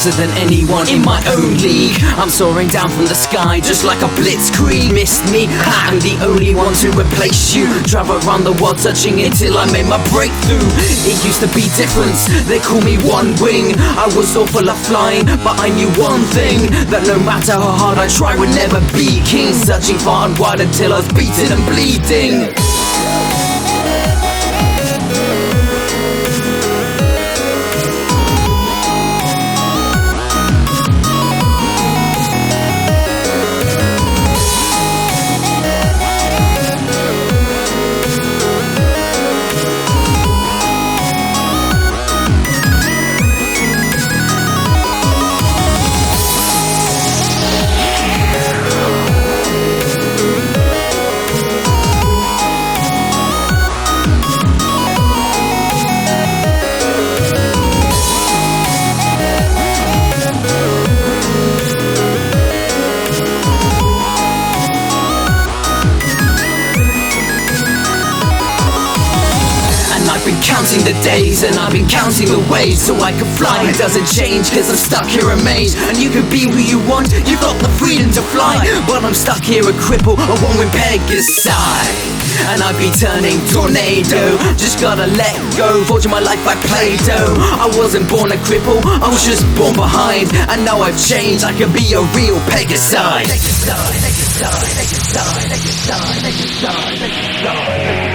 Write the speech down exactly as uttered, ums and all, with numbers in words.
faster than anyone in my own league. I'm soaring down from the sky just like a blitzkrieg. Missed me? Ha, I'm the only one to replace you. Travel around the world touching it till I made my breakthrough. It used to be different, they call me One Wing. I was so full of flying, but I knew one thing, that no matter how hard I try, would never be king. Searching far and wide until I was beaten and bleeding. I've been counting the days and I've been counting the ways so I can fly. It doesn't change cause I'm stuck here a maze. And you can be who you want, you've got the freedom to fly. But I'm stuck here a cripple, a one with Pegasus. And I'd be turning tornado, just gotta let go, forging my life by Play-Doh. I wasn't born a cripple, I was just born behind. And now I've changed, I can be a real Pegasus.